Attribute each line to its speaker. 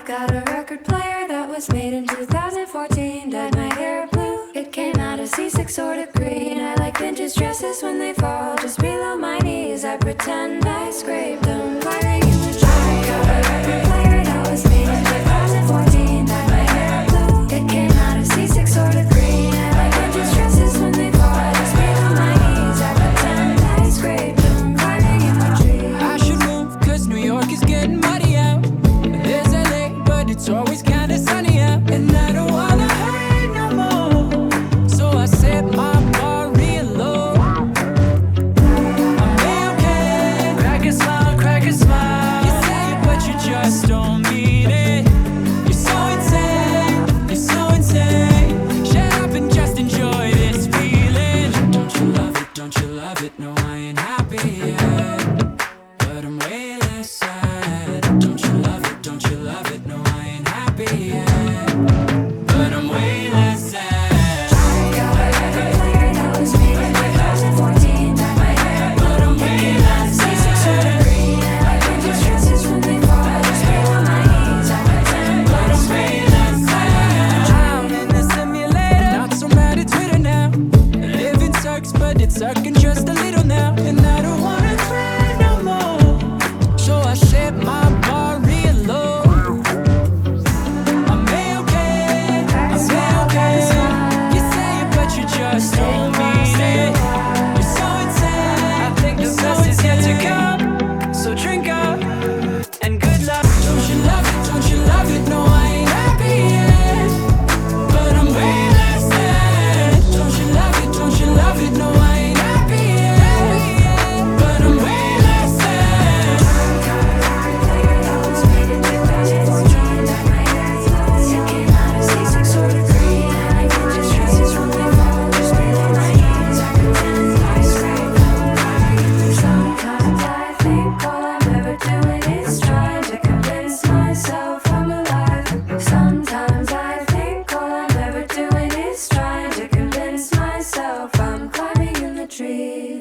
Speaker 1: I've got a record player that was made in 2014. Dyed my hair blue, it came out a C6 sort of green. I like vintage dresses when they fall just below my knees. I pretend I scraped them, climbing in the tree. I've got a record player that was made in 2014. Dyed my hair blue, it came out a C6 sort of green. I like vintage dresses when they fall just below my knees. I pretend I scraped them, climbing in the tree.
Speaker 2: I should move, cause New York is getting muddy out. There's LA, but it's always kinda sunny out. And I don't wanna hurt no more, so I set my bar real low. I'm okay, crack a smile, crack a smile. You say it, but you just don't mean it. You're so insane, you're so insane. Shut up and just enjoy this feeling. Don't you love it, don't you love it? No, I ain't happy yet, but I'm way less sad. Don't you love it, don't you love it? No, I ain't happy yet, but I'm way less sad.
Speaker 1: I've got a record player that was made in 2014. Dyed my hair blue,
Speaker 2: But I'm way less
Speaker 1: C6 sort of green. I like vintage dresses when they fall just below my knees. I pretend I scraped them,
Speaker 2: I'm in the simulator, not so mad at Twitter now. Living sucks, but it's sucking just a little now. And I don't wanna cry no more, so I set my bar real low. I'm okay, I'm okay. You say it, but you just don't mean it. You're so insane, I think the best is yet to come. So drink up and good luck. Don't you love it, don't you love it? No, I ain't happy yet, but I'm way less sad. Don't you love it, don't you love it? No, I ain't happy yet, but I'm way less sad.
Speaker 1: player that was made in 2014. Dyed my hair blue, it came out a C6 sort of green. I like vintage dresses when they fall just below my knees. I pretend I scraped them. Sometimes I think all I'm ever doing is trying to convince myself I'm alive. Sometimes I think all I'm ever doing is trying to convince myself I'm climbing in the tree.